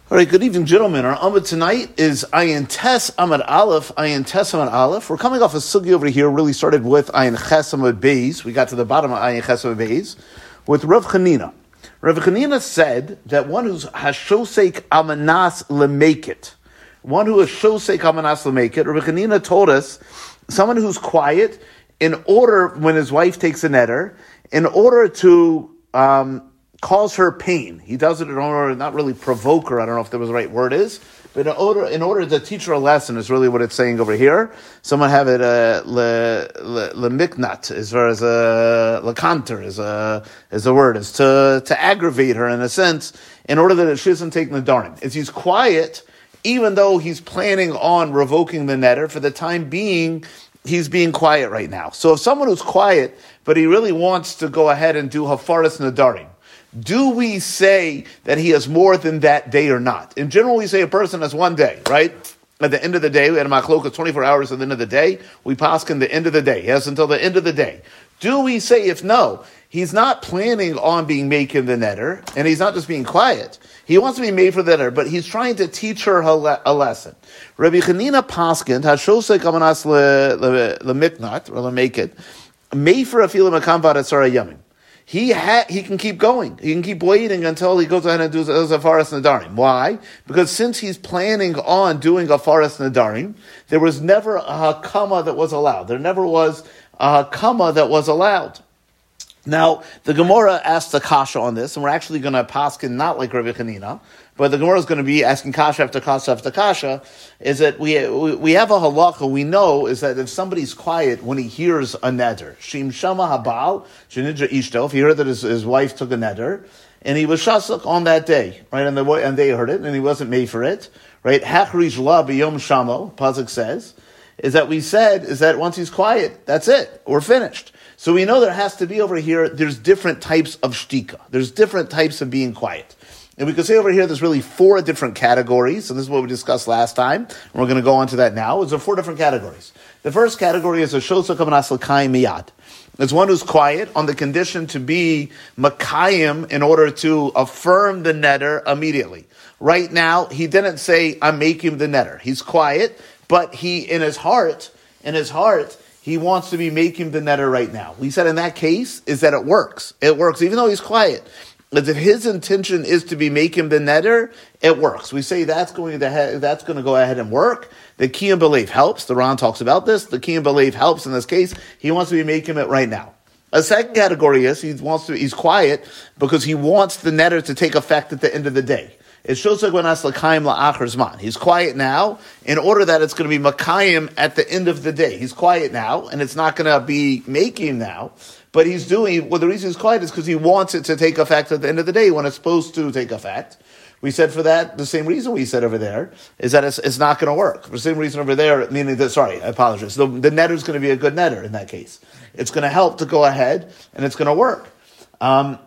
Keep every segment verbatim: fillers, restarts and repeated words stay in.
All right, good evening, gentlemen. Our Amud tonight is Ayin Tes Amud Aleph, Ayin Tes Amud Aleph. We're coming off a sugi over here, really started with Ayin Ches Amud Beis. We got to the bottom of Ayin Ches Amud Beis with Rav Chanina. Rav Chanina said that one who's Hashosek Amanas Lemekit, one who is Shosek Amanas Lemekit, Rav Chanina told us, someone who's quiet, in order, when his wife takes a netter, in order to um, cause her pain. He does it in order to not really provoke her. I don't know if that was the right word is, but in order, in order to teach her a lesson is really what it's saying over here. Someone have it, uh, le, le, le miknat, as far as a, le kanter is a, is a word, is to, to aggravate her in a sense, in order that she doesn't take nadarim. If he's quiet, even though he's planning on revoking the netter, for the time being, he's being quiet right now. So if someone who's quiet, but he really wants to go ahead and do hafaras nadarim, do we say that he has more than that day or not? In general, we say a person has one day, right? At the end of the day, we had a machloka twenty-four hours at the end of the day. We paskin the end of the day. He has until the end of the day. Do we say if no, he's not planning on being making the netter, and he's not just being quiet. He wants to be made for the netter, but he's trying to teach her a lesson. Rabbi Chanina paskin hashosek amanas lemiknat or lemekit made for a filim akamvad atzara yamim. He ha- he can keep going. He can keep waiting until he goes ahead and does a faras nadarim. Why? Because since he's planning on doing a faras nadarim, there was never a hakama that was allowed. There never was a hakama that was allowed. Now, the Gemara asked a kasha on this, and we're actually going to paskin not like Rabbi Chanina, but the Gemara is going to be asking kasha after kasha after kasha, is that we we have a halacha, we know, is that if somebody's quiet when he hears a neder, shim shama habal, shenidra ishto, if he heard that his, his wife took a neder, and he was shasuk on that day, right, and, the, and they heard it, and he wasn't made for it, right, hachrish la b'yom shamo, Pasuk says, is that we said, is that once he's quiet, that's it, we're finished. So we know there has to be over here, there's different types of shtika. There's different types of being quiet. And we could say over here there's really four different categories, and this is what we discussed last time, and we're going to go on to that now. There's four different categories. The first category is a shosok amanas l'kayim miyad. It's one who's quiet on the condition to be makayim in order to affirm the netter immediately. Right now, he didn't say, I'm making the netter. He's quiet, but he, in his heart, in his heart, he wants to be making the netter right now. We said in that case is that it works. It works, even though he's quiet. As if his intention is to be making the netter, it works. We say that's going to ha- that's going to go ahead and work. The kiyum belief helps. The Ran talks about this. The kiyum belief helps in this case. He wants to be making it right now. A second category is he wants to. He's quiet because he wants the netter to take effect at the end of the day. It shows like when la'achar. He's quiet now in order that it's going to be makayim at the end of the day. He's quiet now, and it's not going to be making now, but he's doing, well, the reason he's quiet is because he wants it to take effect at the end of the day when it's supposed to take effect. We said for that, the same reason we said over there, is that it's, it's not going to work. For the same reason over there, meaning that, sorry, I apologize. The, the netter is going to be a good netter in that case. It's going to help to go ahead, and it's going to work. Um,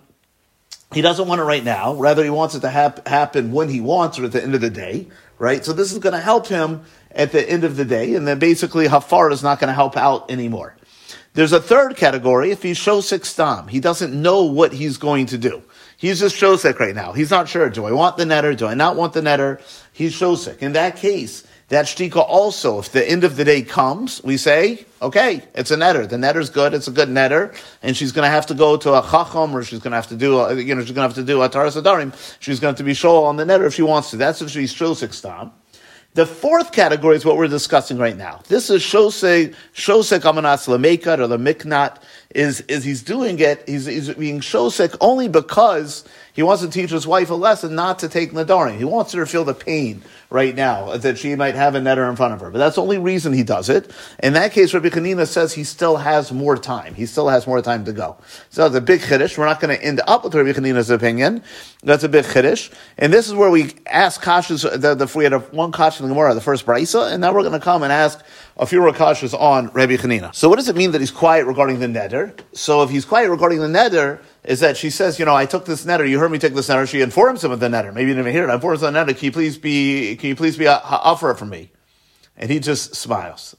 He doesn't want it right now. Rather, he wants it to hap- happen when he wants or at the end of the day, right? So this is going to help him at the end of the day, and then basically hafar is not going to help out anymore. There's a third category. If he's shosek stam, he doesn't know what he's going to do. He's just shosek right now. He's not sure. Do I want the netter? Do I not want the netter? He's shosek. In that case, that shtika also, if the end of the day comes, we say, okay, it's a netter. The netter's good. It's a good netter. And she's going to have to go to a chacham, or she's going to have to do, a, you know, she's going to have to do a taras adarim. She's going to be shol on the netter if she wants to. That's if she's shosek stam. The fourth category is what we're discussing right now. This is shosek, shosek amanas lemekad or the miknat, is, is he's doing it, he's, he's being shosek only because he wants to teach his wife a lesson not to take nadarim. He wants her to feel the pain right now that she might have a netter in front of her. But that's the only reason he does it. In that case, Rabbi Chanina says he still has more time. He still has more time to go. So that's a big chiddush. We're not going to end up with Rabbi Chanina's opinion. That's a big chiddush. And this is where we ask kashas, the, the, we had a, one kash in the Gemara, the first brisa, and now we're going to come and ask a few kashas on Rabbi Chanina. So what does it mean that he's quiet regarding the neder? So if he's quiet regarding the neder, is that she says, you know, I took this netter, you heard me take this netter, she informs him of the netter. Maybe you didn't even hear it. I informs him of the netter, can you please be, can you please be, uh, offer it for me? And he just smiles.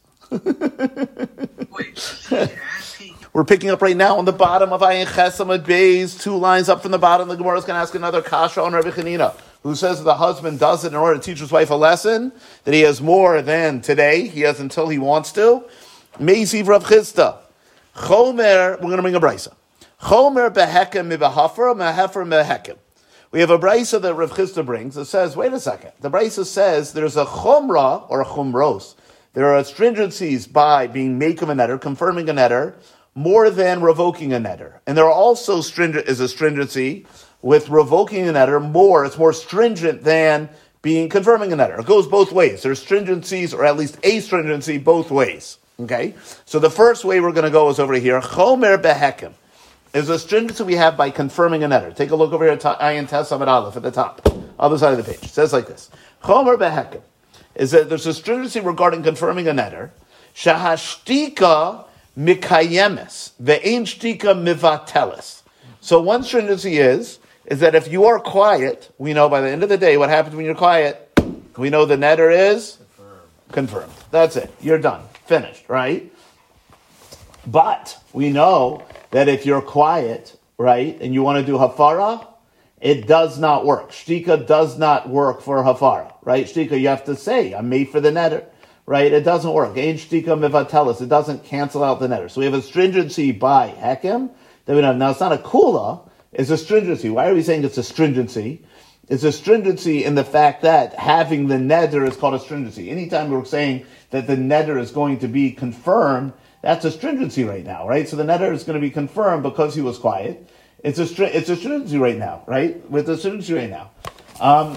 Wait, she's asking. We're picking up right now on the bottom of Ayin Ches Amud Beis, two lines up from the bottom. The Gemara is going to ask another kasha on Rabbi Chanina. who says that the husband does it in order to teach his wife a lesson, that he has more than today, he has until he wants to. Meisiv Rav Chisda. Chomer, we're going to bring a brisa. Chomer behekem mibahafer, mehefer mehekem. We have a brisa that Rav Chisda brings that says, wait a second, the brisa says there's a chumrah, or a chumros. There are stringencies by being make of a netter, confirming a netter, more than revoking a netter. And there are also stringent is a stringency with revoking a netter more, it's more stringent than being confirming a netter. It goes both ways. There's stringencies, or at least a stringency, both ways. Okay? So the first way we're going to go is over here. Chomer behekem is a stringency we have by confirming a netter. Take a look over here at Ayin Tes Amud Aleph at the top, other side of the page. It says like this. Chomer behekem is that there's a stringency regarding confirming a netter. Shahashtika mikayemes ve'ein shtika mivateles. So one stringency is is that if you are quiet, we know by the end of the day what happens when you're quiet. We know the netter is confirmed. confirmed. That's it. You're done. Finished, right? But we know that if you're quiet, right, and you want to do hafara, it does not work. Shtika does not work for hafara, right? Shtika, you have to say, I'm made for the netter, right? It doesn't work. Ein shtika mivatelis. It doesn't cancel out the netter. So we have a stringency by hekem that we know. Now, it's not a kula, it's a stringency. Why are we saying it's a stringency? It's a stringency in the fact that having the neder is called a stringency. Anytime we're saying that the neder is going to be confirmed, that's a stringency right now, right? So the neder is going to be confirmed because he was quiet. It's a stri- it's a stringency right now, right? With a stringency right now. Um,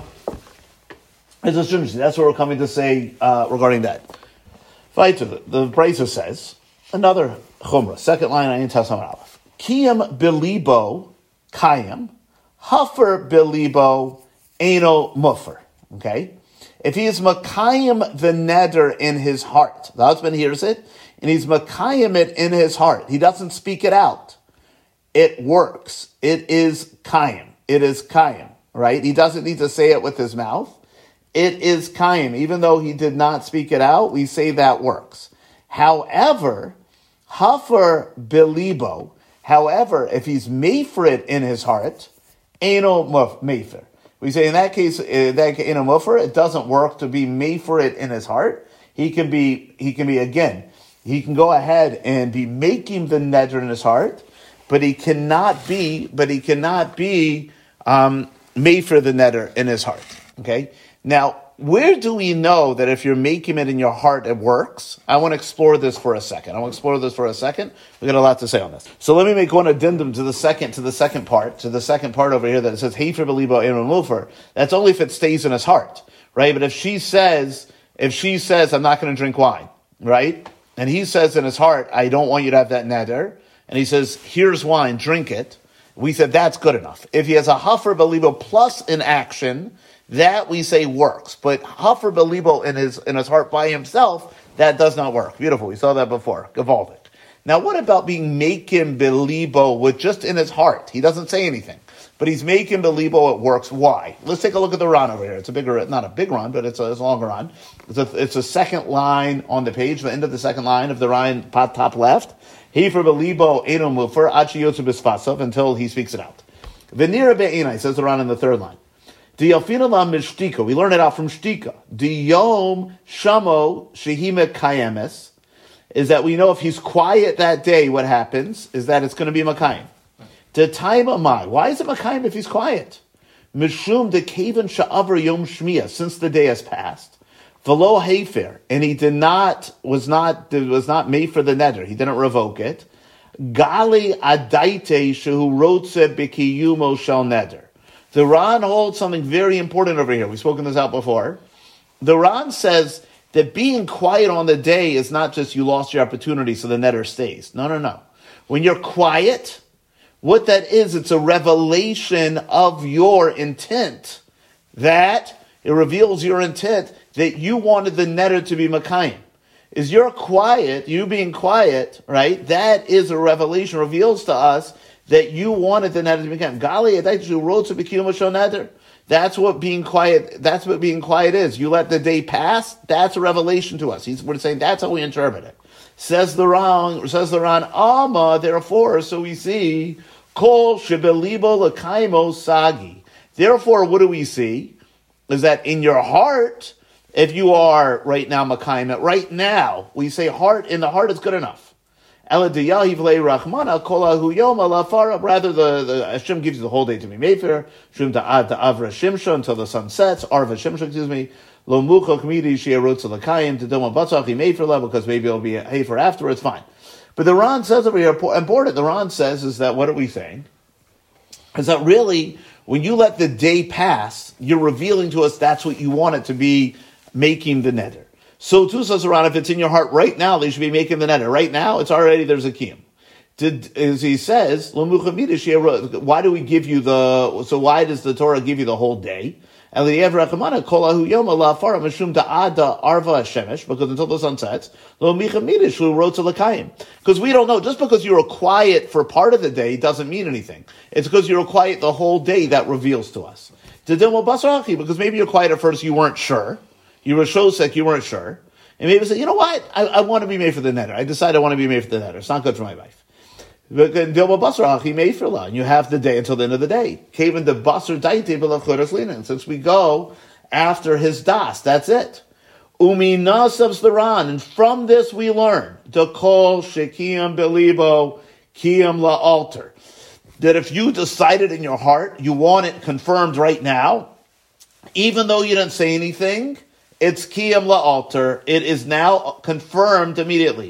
it's a stringency. That's what we're coming to say uh, regarding that. Weiter, the Brisa says, another chumrah, second line, Ayin Tes Amud Aleph. Kiyam bilibo kayam, hafer bilibo eno mufer. Okay? If he is makayim the neder in his heart, the husband hears it, and he's makayim it in his heart. He doesn't speak it out. It works. It is kayim. It is kayim, right? He doesn't need to say it with his mouth. It is kayim. Even though he did not speak it out, we say that works. However, hafer bilibo, however, if he's meifrit in his heart, eno meifer. We say in that case, in that eno mufer, it doesn't work to be meifrit in his heart. He can be, he can be again, he can go ahead and be making the neder in his heart, but he cannot be, but he cannot be um, made for the neder in his heart. Okay? Now, where do we know that if you're making it in your heart, it works? I want to explore this for a second. I want to explore this for a second. We've got a lot to say on this. So let me make one addendum to the second, to the second part, to the second part over here that it says, Heifer belibo eno mufer. That's only if it stays in his heart, right? But if she says, if she says, I'm not going to drink wine, right? And he says in his heart, I don't want you to have that neder. And he says, here's wine, drink it. We said that's good enough. If he has a hafer belibo plus an action, that we say works. But hafer belibo in his in his heart by himself, that does not work. Beautiful. We saw that before. Gavaldic. Now, what about being making belibo with just in his heart? He doesn't say anything, but he's making belibo. It works. Why? Let's take a look at the Ran over here. It's a bigger, not a big Ran, but it's a, it's a longer Ran. It's a, it's a second line on the page, the end of the second line of the Ran, top left. Hefer belibo eno mufer achi yotzu bisfasav, until he speaks it out. Venira be'enai, says the Ran in the third line. Diyafina la mishtika. We learn it out from shtika. Diyom shamo shehime kayemes. Is that we know if he's quiet that day, what happens is that it's going to be makayim. The time of my, why is it makayim if he's quiet? Mishum de kaven sha'avar yom shmiya, since the day has passed. Velo hefer, and he did not was not was not made for the neder. He didn't revoke it. Gali adaite shehu rotze b'kiyumo shel neder. The Ran holds something very important over here. We've spoken this out before. The Ran says that being quiet on the day is not just you lost your opportunity, so the neder stays. No, no, no. When you're quiet, what that is, it's a revelation of your intent. That it reveals your intent that you wanted the neder to be makayim. Is you're quiet, you being quiet, right? That is a revelation, reveals to us that you wanted the neder to be makayim. Gali adaitu wrote to be neder. That's what being quiet, that's what being quiet is. You let the day pass, that's a revelation to us. He's, we're saying that's how we interpret it. Says the Ran, says the Ran, Ama, therefore, so we see, Kol shebelibo lakaimo sagi. Therefore, what do we see? is that in your heart, if you are right now Makayim, right now, we say heart, in the heart is good enough. Rather, the, the Hashem gives you the whole day to be Mefer, Shum ta'ad ta'avra Shimsha until the sun sets, Arva Shimsha, excuse me, Lo mucho k'midi shia rotza l'kayim to doma batzach he Mefer level, because maybe it'll be a Hefer afterwards, fine. But the Ran says over here, important, the Ran says is that, what are we saying? Is that really, when you let the day pass, you're revealing to us that's what you want it to be, making the neder. So too says Ran, if it's in your heart right now, they should be making the neder. Right now, it's already, there's a kiyum. Did, as he says, why do we give you the, so why does the Torah give you the whole day? Because until the sun sets, because we don't know, just because you were quiet for part of the day doesn't mean anything. It's because you were quiet the whole day that reveals to us. Because maybe you're quiet at first, you weren't sure. You were so sick, you weren't sure. And maybe say, you know what? I, I want to be made for the neder. I decide I want to be made for the neder. It's not good for my life. And you have the day until the end of the day. And since we go after his das, that's it. And from this we learn the kol shekiyam belibo kiyam la altar. That if you decided in your heart you want it confirmed right now, even though you didn't say anything, it's kiyam la altar. It is now confirmed immediately.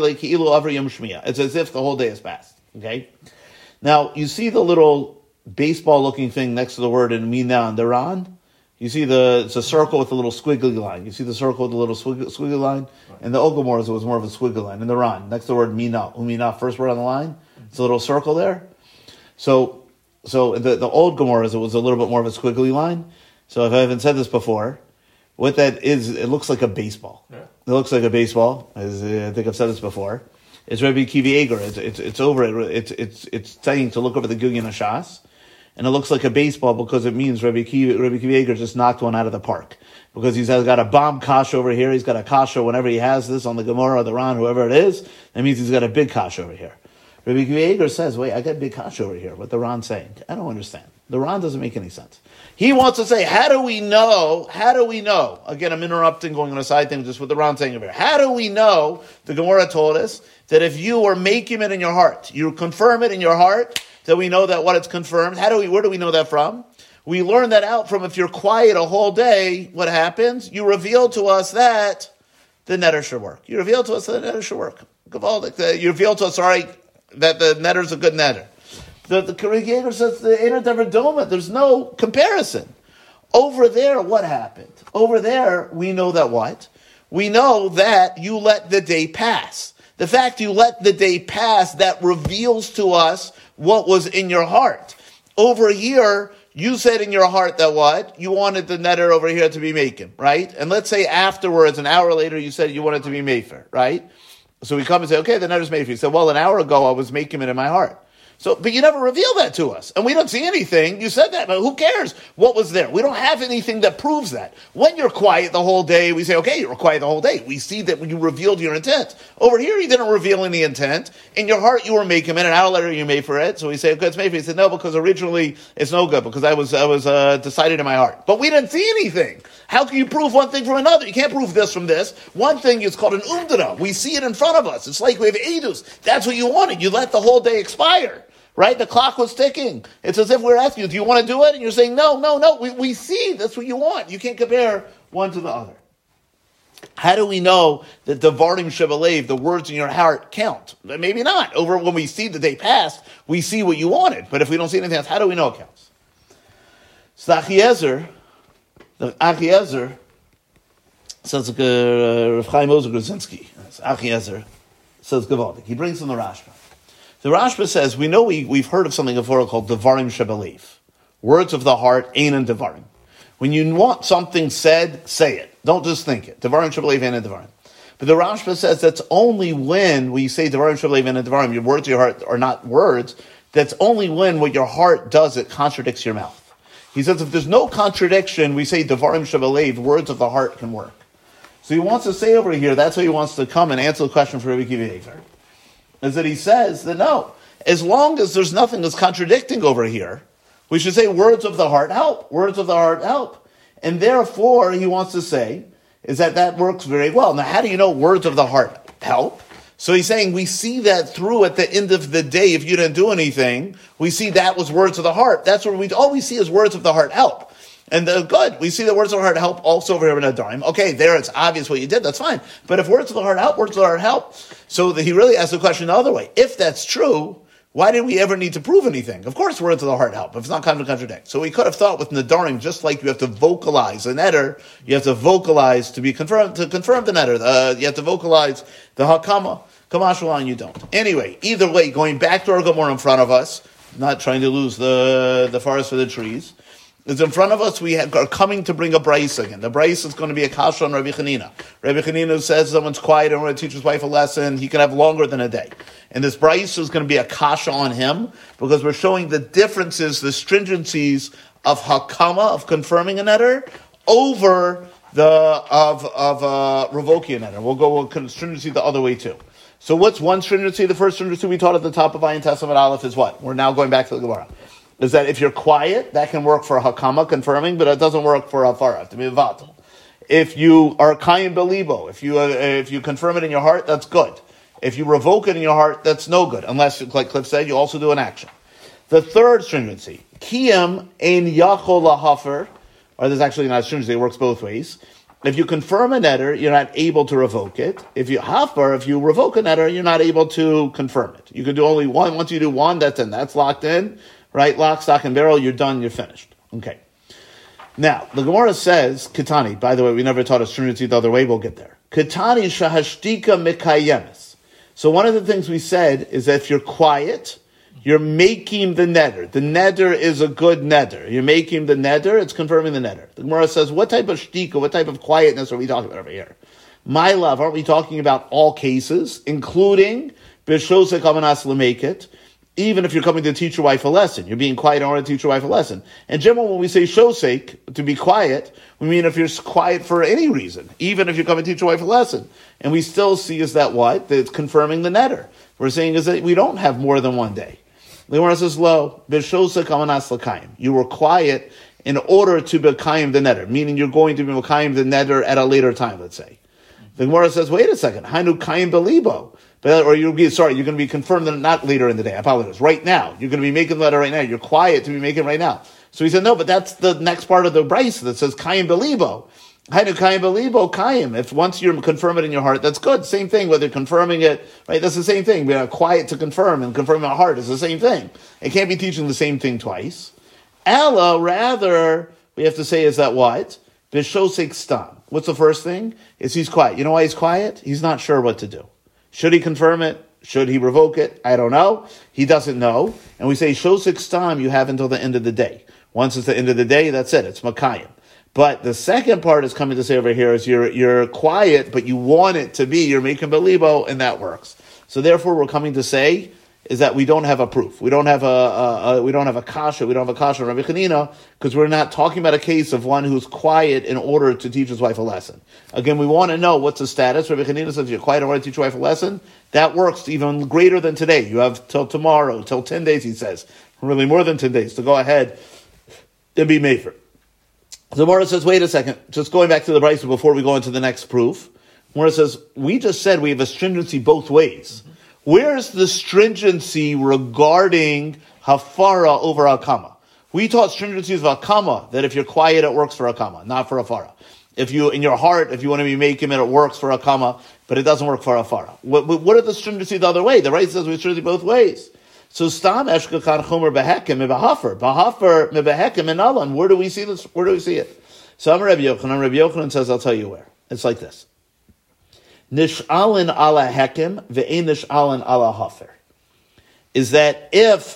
It's as if the whole day has passed. Okay? Now, you see the little baseball-looking thing next to the word in Mina and Daran? You see the, it's a circle with a little squiggly line. You see the circle with the little squiggly, squiggly line? And the Ogomors, it was more of a squiggly line. In the Ran, next to the word Mina, Umina, first word on the line, it's a little circle there. So, so the, the old Gomoras, it was a little bit more of a squiggly line. So if I haven't said this before, what that is, it looks like a baseball. Yeah. It looks like a baseball, as uh, I think I've said this before. It's Rabbi Kivi Eger. It's, it's, it's over it. It's, it's, it's saying to look over the Gugyan Hashas. And it looks like a baseball because it means Rabbi Kivi, Rabbi Kivi Eger just knocked one out of the park. Because he's got a bomb kasha over here. He's got a kasha whenever he has this on the Gemara or the Ran, whoever it is. That means he's got a big kasha over here. Rabbi Kivi Eger says, wait, I got a big kasha over here. What the Ran's saying? I don't understand. The Ran doesn't make any sense. He wants to say, how do we know, how do we know? Again, I'm interrupting, going on a side thing, just with the Ran saying over here. How do we know, the Gemara told us, that if you are making it in your heart, you confirm it in your heart, that we know that what it's confirmed. How do we, where do we know that from? We learn that out from if you're quiet a whole day, what happens? You reveal to us that the netter should work. You reveal to us that the netter should work. You reveal to us, sorry, that the netter is a good netter. The, the corrigator says the Einer Dever Doma, there's no comparison. Over there, what happened? Over there, we know that what? We know that you let the day pass. The fact you let the day pass, that reveals to us what was in your heart. Over here, you said in your heart that what? You wanted the netter over here to be making, right? And let's say afterwards, an hour later, you said you wanted to be mefer, right? So we come and say, okay, the netter's mefer. You said, well, an hour ago, I was making it in my heart. So, but you never reveal that to us. And we don't see anything. You said that, but who cares what was there? We don't have anything that proves that. When you're quiet the whole day, we say, okay, you were quiet the whole day. We see that you revealed your intent. Over here, you didn't reveal any intent. In your heart, you were making it. An hour later, you made for it. So we say, okay, it's made for it. He said, no, because originally it's no good, because I was I was uh, decided in my heart. But we didn't see anything. How can you prove one thing from another? You can't prove this from this. One thing is called an umdana. We see it in front of us. It's like we have edus. That's what you wanted. You let the whole day expire. Right? The clock was ticking. It's as if we're asking you, do you want to do it? And you're saying, no, no, no. We, we see. That's what you want. You can't compare one to the other. How do we know that the Vardim Shebelev, the words in your heart, count? Maybe not. Over when we see the day passed, we see what you wanted. But if we don't see anything else, how do we know it counts? So Achiezer, the Achiezer, says like uh, Rav Chaim Ozer Grudzinski. Achiezer says Gavaldik. He brings in the Rashba. The Rashba says, we know we, we've heard of something before called Devarim Shebelev. Words of the heart, Ein and Devarim. When you want something said, say it. Don't just think it. Devarim Shebelev, Ein and Devarim. But the Rashba says that's only when we say Devarim Shebelev, Ein and Devarim, your words of your heart are not words. That's only when what your heart does, it contradicts your mouth. He says if there's no contradiction, we say Devarim Shebelev, words of the heart can work. So he wants to say over here, that's what he wants to come and answer the question for Rabbi Kivi Eger. Is that he says that no, as long as there's nothing that's contradicting over here, we should say words of the heart help. Words of the heart help. And therefore, he wants to say, is that that works very well. Now, how do you know words of the heart help? So he's saying we see that through at the end of the day, if you didn't do anything, we see that was words of the heart. That's what we, all we see is words of the heart help. And the, good, we see the words of the heart help also over here in Nadarim. Okay, there it's obvious what you did, that's fine. But if words of the heart help, words of the heart help. So the, he really asked the question the other way. If that's true, why did we ever need to prove anything? Of course, words of the heart help. If it's not kind of contradict. So we could have thought with Nadarim, just like you have to vocalize a neder, you have to vocalize to be confirmed, to confirm the neder. Uh, you have to vocalize the hakama. Kamashalan, you don't. Anyway, either way, going back to our Gemara in front of us, not trying to lose the, the forest for the trees, is in front of us, we have, are coming to bring a brayso again. The brayso is going to be a kasha on Rabbi Chanina. Rabbi Chanina says someone's quiet and want to teach his wife a lesson, he can have longer than a day. And this brayso is going to be a kasha on him, because we're showing the differences, the stringencies of hakama, of confirming a neder, over the, of, of, uh, revoking a neder. We'll go with stringency the other way too. So what's one stringency? The first stringency we taught at the top of Ayin Testament Aleph is what? We're now going back to the Gemara. Is that if you're quiet, that can work for hakama, confirming, but it doesn't work for hafara, to be vatal. If you are kayim belibo, if you uh, if you confirm it in your heart, that's good. If you revoke it in your heart, that's no good. Unless, like Cliff said, you also do an action. The third stringency, kiyam ein yachol lahafer, or there's actually not a stringency, it works both ways. If you confirm a neder, you're not able to revoke it. If you hafar, if you revoke a neder, you're not able to confirm it. You can do only one. Once you do one, that's in. That's locked in. Right? Lock, stock, and barrel, you're done, you're finished. Okay. Now, the Gemara says, Ketani, by the way, we never taught a stringency the other way, we'll get there. Ketani shahashtika mikayemes. So one of the things we said is that if you're quiet, you're making the neder. The neder is a good neder. You're making the neder, it's confirming the neder. The Gemara says, what type of shtika, what type of quietness are we talking about over here? My love, aren't we talking about all cases, including b'shosek amanas l'mekit, even if you're coming to teach your wife a lesson, you're being quiet in order to teach your wife a lesson. And generally, when we say shosek, to be quiet, we mean if you're quiet for any reason, even if you're coming to teach your wife a lesson. And we still see is that what? That it's confirming the neder. We're saying is that we don't have more than one day. The Gemara says, lo, b'shosek amanas l'kayim. You were quiet in order to be kayim the neder, meaning you're going to be kayim the neder at a later time, let's say. The Gemara says, wait a second, hainu kayim belibo. But, or you'll be, sorry, you're going to be confirmed that not later in the day. I apologize. Right now. You're going to be making the letter right now. You're quiet to be making it right now. So he said, no, but that's the next part of the brayso that says, Kayim belibo. Hainu Kayim belibo, Kayim. If once you confirm it in your heart, that's good. Same thing, whether you're confirming it, right? That's the same thing. We're quiet to confirm and confirming our heart is the same thing. It can't be teaching the same thing twice. Ella, rather, we have to say is that what? B'shosek stam. What's the first thing? Is he's quiet. You know why he's quiet? He's not sure what to do. Should he confirm it? Should he revoke it? I don't know. He doesn't know. And we say, shosek stam, you have until the end of the day. Once it's the end of the day, that's it. It's makayim. But the second part is coming to say over here is you're, you're quiet, but you want it to be, you're making belibo, and that works. So therefore, we're coming to say is that we don't have a proof. We don't have a, a, a we don't have a kasha. We don't have a kasha on Rabbi Chanina because we're not talking about a case of one who's quiet in order to teach his wife a lesson. Again, we want to know what's the status. Rabbi Chanina says if you're quiet in order to teach your wife a lesson, that works even greater than today. You have till tomorrow, till ten days, he says. Really more than ten days to go ahead and be mefer. The Gemara says, wait a second, just going back to the brayso before we go into the next proof. The Gemara says, we just said we have a stringency both ways. Mm-hmm. Where's the stringency regarding hafara over hakama? We taught stringency of hakama, that if you're quiet, it works for hakama, not for hafara. If you, in your heart, if you want to be making it, it works for hakama, but it doesn't work for hafara. What, what are the stringency the other way? The right says we stringency both ways. So stam eshkachan chomer behekim mebahafer, bahafer mebehekim enalan. Where do we see this? Where do we see it? So I'm Rabbi Yochanan. Rabbi Yochanan says, I'll tell you where. It's like this. Nish'alin ala hekim ve'ein nish'alin ala hafer. Is that if,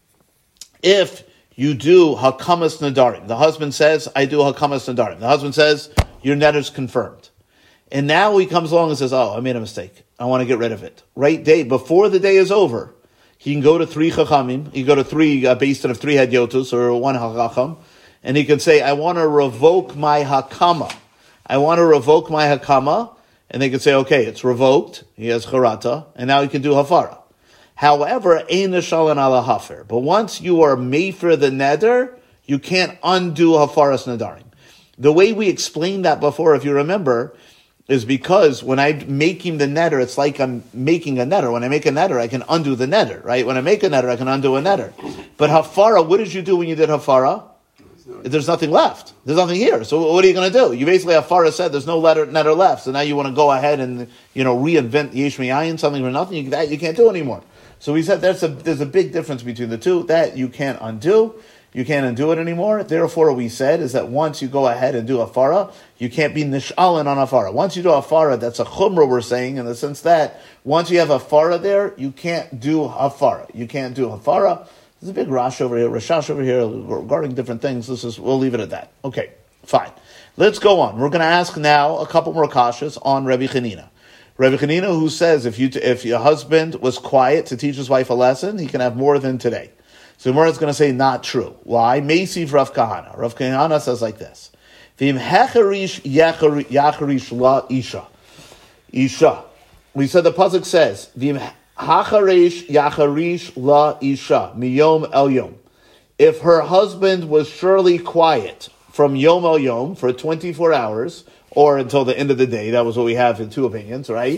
if you do hakamas nadarim, the husband says, I do hakamas nadarim. The husband says, your netter's confirmed. And now he comes along and says, oh, I made a mistake. I want to get rid of it. Right day, before the day is over, he can go to three chachamim, he can go to three, uh, based of three hadyotos, or one hachacham, and he can say, I want to revoke my hakama. I want to revoke my hakama, and they can say, okay, it's revoked, he has charata, and now he can do hafara. However, ein nishalan ala hafer. But once you are mefer the neder, you can't undo hafaras nadarim. The way we explained that before, if you remember, is because when I'm making the netter, it's like I'm making a netter. When I make a netter, I can undo the netter, right? When I make a netter, I can undo a netter. But hafara, what did you do when you did hafara? There's nothing left. There's nothing here. So what are you going to do? You basically, hafara said, there's no letter, netter left. So now you want to go ahead and, you know, reinvent yesh mi'ayin, something for nothing. You, that you can't do anymore. So we said there's a, there's a big difference between the two. That you can't undo. You can't undo it anymore. Therefore, we said is that once you go ahead and do hafara, you can't be nish'alin on hafara. Once you do hafara, that's a chumrah we're saying in the sense that once you have hafara there, you can't do hafara. You can't do hafara. There's a big Rash over here, Rashash over here regarding different things. This is, we'll leave it at that. Okay, fine. Let's go on. We're going to ask now a couple more kashas on Rabbi Chanina. Rabbi Chanina, who says if you if your husband was quiet to teach his wife a lesson, he can have more than today. So Gemara is going to say not true. Why? Meisiv Rav Kahana. Rav Kahana says like this: V'im hecharish yacharish la isha. Isha. We said the pasuk says V'im hacharish yacharish la isha miyom el yom. If her husband was surely quiet from yom el yom for twenty-four hours or until the end of the day, that was what we have in two opinions, right?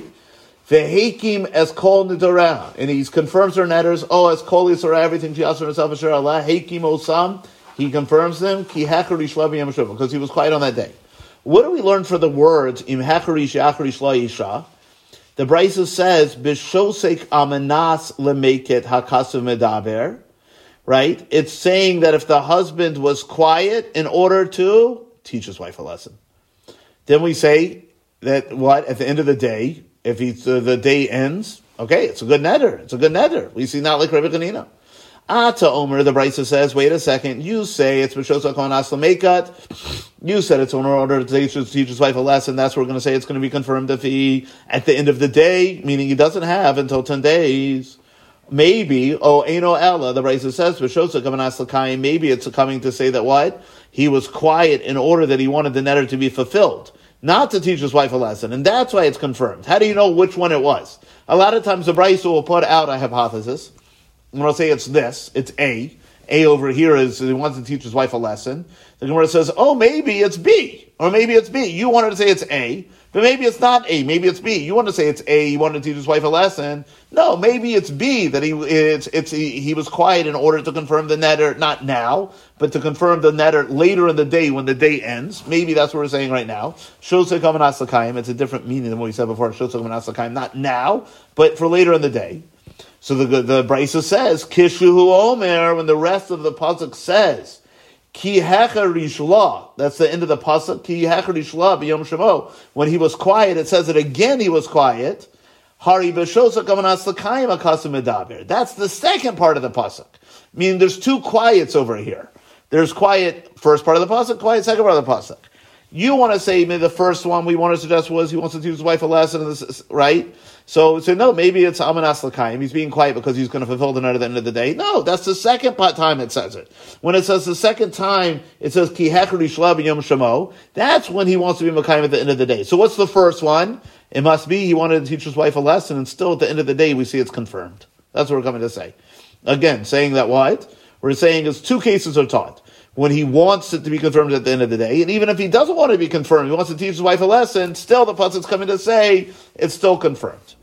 Vehekim as kol nidara, and he confirms her netters. Oh, as kol yisra, everything she asked for herself, asher Allah. Hekim osam, he confirms them. Ki hecharish la b'yom shuvah, because he was quiet on that day. What do we learn for the words im hecharish yacharish la isha? The Brisa says b'shosek amanas lemeket hakasav medaber. Right? It's saying that if the husband was quiet in order to teach his wife a lesson, then we say that what at the end of the day. If he's, uh, the day ends, okay, it's a good netter. It's a good netter. We see not like Rabbi Chanina. Ata Omer, the Brisa says, wait a second, you say it's B'shosa Kon Asla Mekat. You said it's in order to teach, to teach his wife a lesson. That's what we're going to say. It's going to be confirmed if he, at the end of the day, meaning he doesn't have until ten days. Maybe, oh, Eino Ella, the Brisa says, B'shosa Kon Asla Kayim, maybe it's coming to say that what? He was quiet in order that he wanted the netter to be fulfilled. Not to teach his wife a lesson, and that's why it's confirmed. How do you know which one it was? A lot of times the Brisa will put out a hypothesis, and I'll say it's this, it's A. A over here is he wants to teach his wife a lesson. The Gemara says, oh, maybe it's B, or maybe it's B. You wanted to say it's A, but maybe it's not A, maybe it's B. You want to say it's A, you wanted to teach his wife a lesson. No, maybe it's B, that he it's it's he, he was quiet in order to confirm the netter, not now, but to confirm the netter later in the day when the day ends. Maybe that's what we're saying right now. Shosek Amanas Lakayim, it's a different meaning than what we said before. Shosek Amanas Lakayim, not now, but for later in the day. So the the Brisa says, Kishuhu Omer, when the rest of the pasuk says, Ki hecharish la, that's the end of the pasuk, Ki hecharish la b'yom shemo. When he was quiet, it says that again he was quiet. Hari b'shosa kamanas l'kayim akasim medaber. That's the second part of the pasuk. Meaning there's two quiets over here. There's quiet, first part of the pasuk, quiet, second part of the pasuk. You want to say maybe the first one we want to suggest was he wants to teach his wife a lesson, this, right? So, so no, maybe it's Amanas L'Kayim. He's being quiet because he's going to fulfill the night at the end of the day. No, that's the second time it says it. When it says the second time, it says Ki Hechari Shla B'Yom Shemo. That's when he wants to be Makayim at the end of the day. So what's the first one? It must be he wanted to teach his wife a lesson, and still at the end of the day we see it's confirmed. That's what we're coming to say. Again, saying that what? We're saying is two cases are taught. When he wants it to be confirmed at the end of the day, and even if he doesn't want it to be confirmed, he wants to teach his wife a lesson, still the pasuk's coming to say it's still confirmed.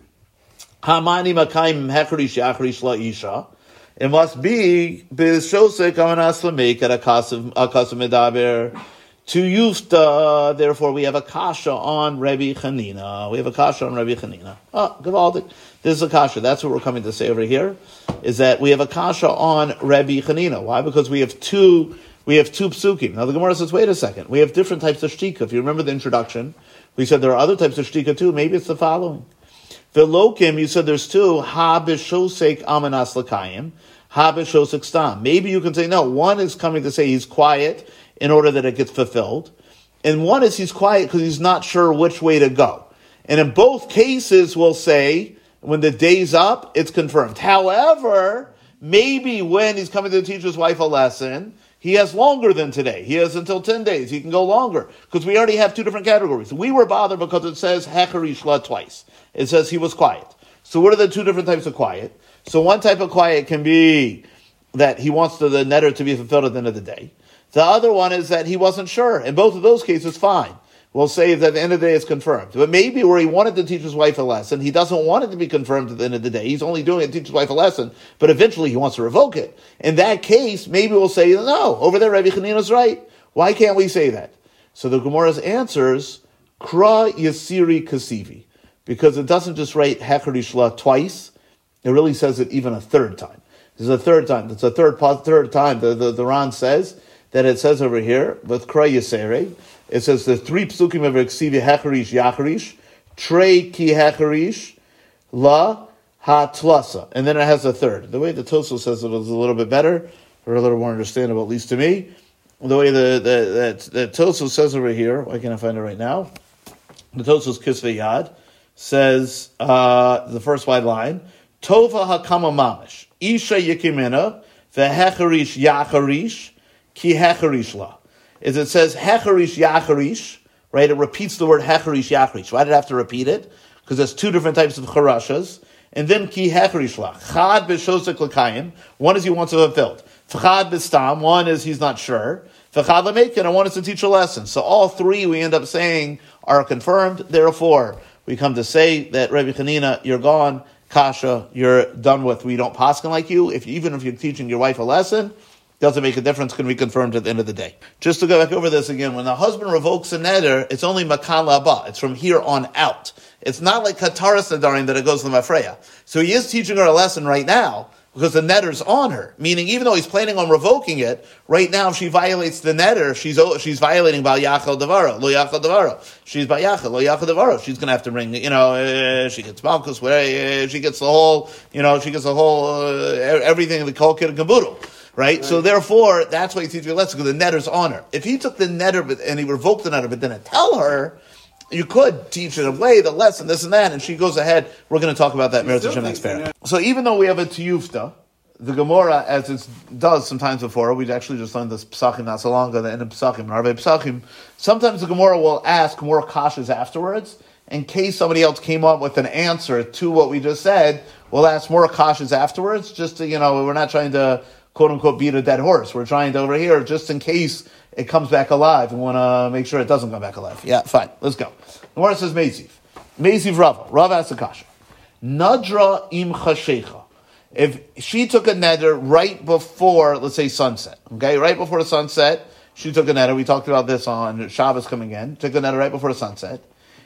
Hamani makayim hechrish yachrish la isha. It must be b'shosek amanas lamek at akasim akasim medaber to yufta. Therefore, we have a kasha on Rabbi Chanina. We have a kasha on Rabbi Chanina. Oh, Gavaldik. This is a kasha. That's what we're coming to say over here. Is that we have a kasha on Rabbi Chanina? Why? Because we have two. We have two psukim. Now the Gemara says, wait a second. We have different types of shtika. If you remember the introduction, we said there are other types of shtika too. Maybe it's the following. Velokim, you said there's two. Ha b'shosek amanas l'kayim. Ha b'shosek stam. Maybe you can say, no, one is coming to say he's quiet in order that it gets fulfilled. And one is he's quiet because he's not sure which way to go. And in both cases, we'll say, when the day's up, it's confirmed. However, maybe when he's coming to teach his wife a lesson, he has longer than today. He has until ten days. He can go longer. Because we already have two different categories. We were bothered because it says Hechari Shla twice. It says he was quiet. So what are the two different types of quiet? So one type of quiet can be that he wants the, the netter to be fulfilled at the end of the day. The other one is that he wasn't sure. In both of those cases, fine. We'll say that at the end of the day it's confirmed. But maybe where he wanted to teach his wife a lesson, he doesn't want it to be confirmed at the end of the day. He's only doing it to teach his wife a lesson, but eventually he wants to revoke it. In that case, maybe we'll say, no, over there Rabbi Chanina's right. Why can't we say that? So the Gemara's answers, Kra Yasiri Kasivi. Because it doesn't just write Hecherishla twice, it really says it even a third time. This is a third time. It's a third third time. The, the, the Ran says that it says over here, with Kra Yasere, it says the three psukim of Ksivi Hecherish Yacharish, Trei Ki Hecherish, La Ha-Tlasa. And then it has a third. The way the Tosfos says it is a little bit better, or a little more understandable, at least to me. The way the, the, that, the Tosfos says over here, why can't I find it right now? The Tosfos Kisvei Yad says, uh, the first wide line, Tova HaKama Mamish, Isha Yikimina, Vehecherish Yacharish, Ki Hecherish La. Is it says Hecherish Yacharish, right? It repeats the word Hecherish Yacharish. Why did it have to repeat it? Because there's two different types of charashas. And then Ki Hecherish La. Chad b'shosek l'kayim. One is he wants to fulfilled. Chad b'stam. One is he's not sure. V'chad l'meikin. And one is to teach a lesson. So all three we end up saying are confirmed. Therefore, we come to say that Rabbi Chanina, you're gone. Kasha, you're done with. We don't paskin like you. If even if you're teaching your wife a lesson, doesn't make a difference, can be confirmed at the end of the day. Just to go back over this again, when the husband revokes a neder, it's only makala ba. It's from here on out. It's not like kataras nedarim that it goes to the mafreya. So he is teaching her a lesson right now, because the neder's on her. Meaning, even though he's planning on revoking it, right now if she violates the neder, she's she's violating bal yachal devaro, lo yachal devaro. She's bal yachal, lo yachal devaro. She's going to have to bring, you know, uh, she gets malchus, uh, she gets the whole, you know, she gets the whole, uh, everything, the kol kid and caboodle. Right? right? So therefore, that's why he teaches you a lesson, because the netter's on her. If he took the netter but, and he revoked the netter, but didn't tell her, you could teach it away, the lesson, this and that, and she goes ahead. We're going to talk about that Meretz Hashem next pair. So even though we have a tiyufta, the Gemara, as it does sometimes before, we actually just learned this Pesachim not so long ago, the end of Pesachim, Harvei Pesachim, sometimes the Gemara will ask more kashas afterwards. In case somebody else came up with an answer to what we just said, we'll ask more kashas afterwards, just to, you know, we're not trying to quote unquote beat a dead horse. We're trying to over here, just in case it comes back alive. We want to make sure it doesn't come back alive. Yeah, fine. Let's go. The Gemara says Meziv. Meziv Rava. Rava asks a kasha. Nadra im chashecha. If she took a neder right before, let's say sunset, okay, right before the sunset, she took a neder. We talked about this on Shabbos coming in. Took a neder right before the sunset.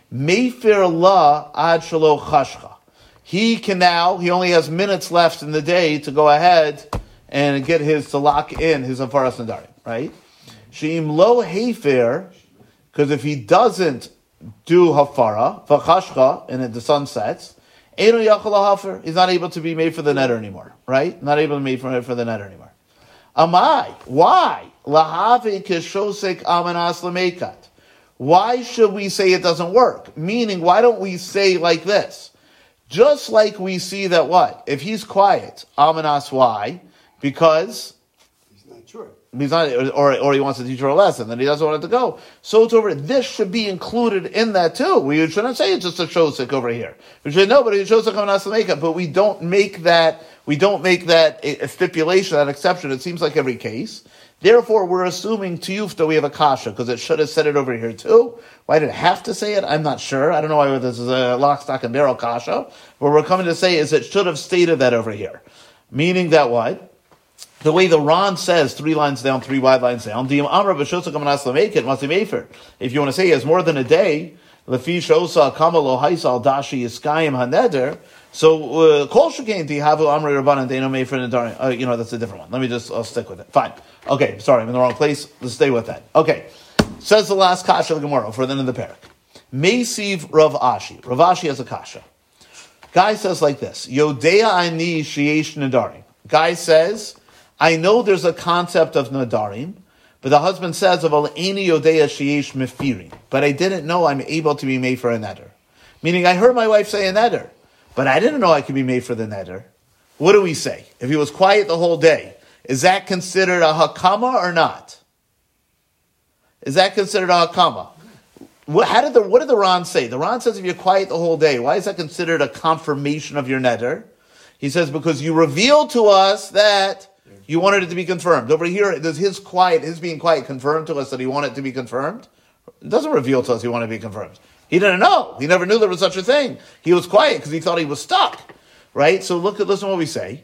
Meifir la ad shelo chashcha. He can now, he only has minutes left in the day to go ahead and get his, to lock in his Hafaras Nadarim, right? Sheim lo hefer, because if he doesn't do Hafara, v'chashcha, and the sun sets, Eino yachal hafer, he's not able to be made for the netter anymore, right? Not able to be made for, for the netter anymore. Amai, why? Lahave keshosek amanas lemekat. Why should we say it doesn't work? Meaning, why don't we say like this? Just like we see that what? If he's quiet, amanas, why? Because he's not sure. He's not, or, or he wants to teach her a lesson, then he doesn't want it to go. So it's over. This should be included in that too. We shouldn't say it's just a shosik over here. We should know, but it's shosik amanas lemekat. But we don't make that. We don't make that a stipulation, that exception. It seems like every case. Therefore, we're assuming tiyufta we have a kasha, because it should have said it over here too. Why did it have to say it? I'm not sure. I don't know why this is a lock, stock, and barrel kasha. What we're coming to say is it should have stated that over here. Meaning that what? The way the Ran says, three lines down, three wide lines down, if you want to say he has more than a day, so kol shekain tihavu amrei rabbanan deino mefer nedarim. Uh, you know, that's a different one. Let me just, I'll stick with it. Fine. Okay, sorry, I'm in the wrong place. Let's stay with that. Okay. Says the last kasha of the Gemara for the end of the parak. Meisiv Rav Ashi. Rav Ashi has a kasha. Guy says like this. Yodea ani sheyesh nedarim. Guy says, I know there's a concept of nadarim, but the husband says, of al eni yodea sheyesh mefirim. But I didn't know I'm able to be made for a neder. Meaning, I heard my wife say a neder, but I didn't know I could be made for the neder. What do we say? If he was quiet the whole day, is that considered a hakama or not? Is that considered a hakama? What, how did the, what did the Ran say? The Ran says if you're quiet the whole day, why is that considered a confirmation of your neder? He says because you revealed to us that You wanted it to be confirmed. Over here, does his quiet, his being quiet confirm to us that he wanted it to be confirmed? It doesn't reveal to us he wanted to be confirmed. He didn't know. He never knew there was such a thing. He was quiet because he thought he was stuck. Right? So look at, listen to what we say.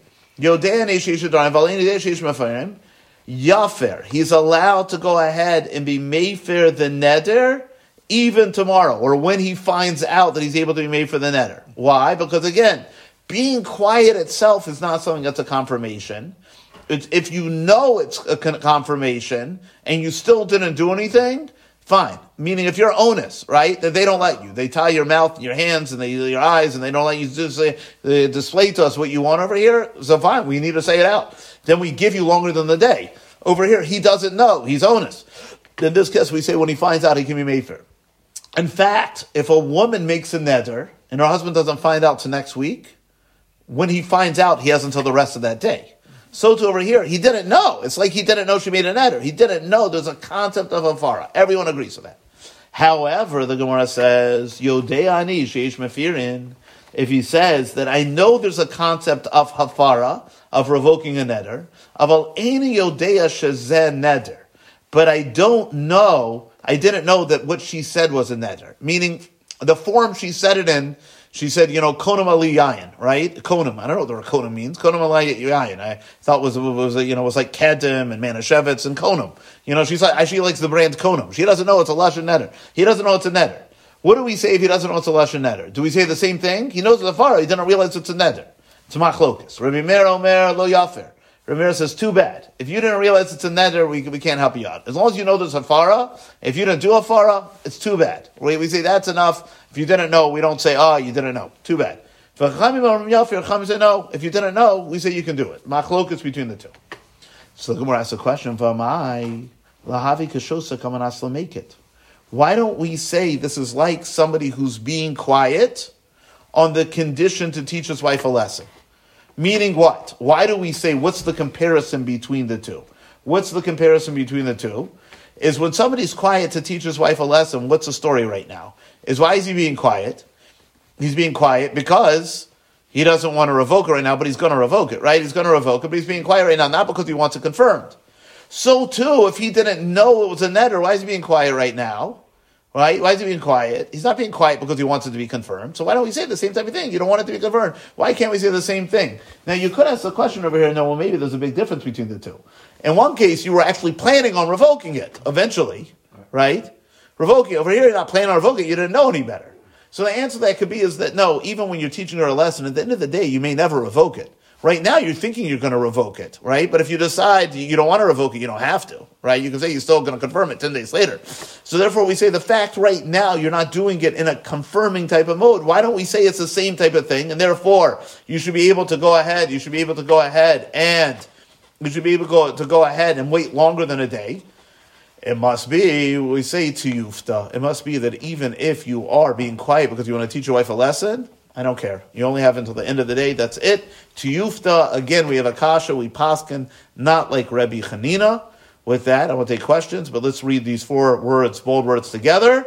Yafer. He's allowed to go ahead and be mefer the neder even tomorrow, or when he finds out that he's able to be made for the neder. Why? Because again, being quiet itself is not something that's a confirmation. It's, if you know it's a confirmation and you still didn't do anything, fine. Meaning if you're onus, right, that they don't let you. They tie your mouth, your hands, and they, your eyes, and they don't let you display, uh, display to us what you want over here, so fine, we need to say it out. Then we give you longer than the day. Over here, he doesn't know. He's onus. In this case, we say when he finds out, he can be made for. In fact, if a woman makes a neder, and her husband doesn't find out till next week, when he finds out, he has until the rest of that day. So too over here, he didn't know. It's like he didn't know she made a neder. He didn't know there's a concept of hafara. Everyone agrees with that. However, the Gemara says, Yodei ani sheish mefirin. If he says that I know there's a concept of hafara, of revoking a neder, aval eini yodea shezeh neder, but I don't know. I didn't know that what she said was a neder. Meaning, the form she said it in. She said, you know, konam ali yayin, right? Konam. I don't know what the word konam means. Konam ali yayin. I thought it was, it was, you know, it was like kedim and manashevitz and konam. You know, she's like, she likes the brand konam. She doesn't know it's a lashon neder. He doesn't know it's a neder. What do we say if he doesn't know it's a lashon neder? Do we say the same thing? He knows the fara. He didn't realize it's a neder. It's machlokas. Rabbi Meir omer lo yafer. Rabbi Meir says, too bad. If you didn't realize it's a neder, we, we can't help you out. As long as you know there's a fara, if you didn't do a fara, it's too bad. We, we say that's enough. If you didn't know, we don't say, oh, you didn't know. Too bad. If Chachamim say no, if you didn't know, we say you can do it. Machlokas between the two. So the Gemara asks a question, V'amai lahavi kashosa kamanas lamekit. Why don't we say this is like somebody who's being quiet on the condition to teach his wife a lesson? Meaning what? Why do we say, what's the comparison between the two? What's the comparison between the two? Is when somebody's quiet to teach his wife a lesson, what's the story right now? Is why is he being quiet? He's being quiet because he doesn't want to revoke it right now, but he's going to revoke it, right? He's going to revoke it, but he's being quiet right now, not because he wants it confirmed. So too, if he didn't know it was a neder, why is he being quiet right now? Right? Why is he being quiet? He's not being quiet because he wants it to be confirmed. So why don't we say the same type of thing? You don't want it to be confirmed. Why can't we say the same thing? Now you could ask the question over here, no, well maybe there's a big difference between the two. In one case, you were actually planning on revoking it, eventually, right? Revoking it. Over here, you're not planning on revoking it, you didn't know any better. So the answer to that could be is that no, even when you're teaching her a lesson, at the end of the day, you may never revoke it. Right now, you're thinking you're going to revoke it, right? But if you decide you don't want to revoke it, you don't have to, right? You can say you're still going to confirm it ten days later. So therefore, we say the fact right now you're not doing it in a confirming type of mode. Why don't we say it's the same type of thing? And therefore, you should be able to go ahead. You should be able to go ahead and you should be able to go, to go ahead and wait longer than a day. It must be, we say to Yufta, it must be that even if you are being quiet because you want to teach your wife a lesson, I don't care. You only have until the end of the day. That's it. To Yufta, again, we have a kasha, we paskin, not like Rebbe Chanina. With that, I will take questions, but let's read these four words, bold words together.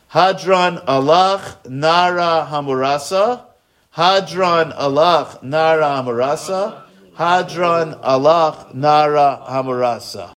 Hadran alach nara hamurasa. Hadran alach nara hamurasa. Hadran alach nara hamurasa.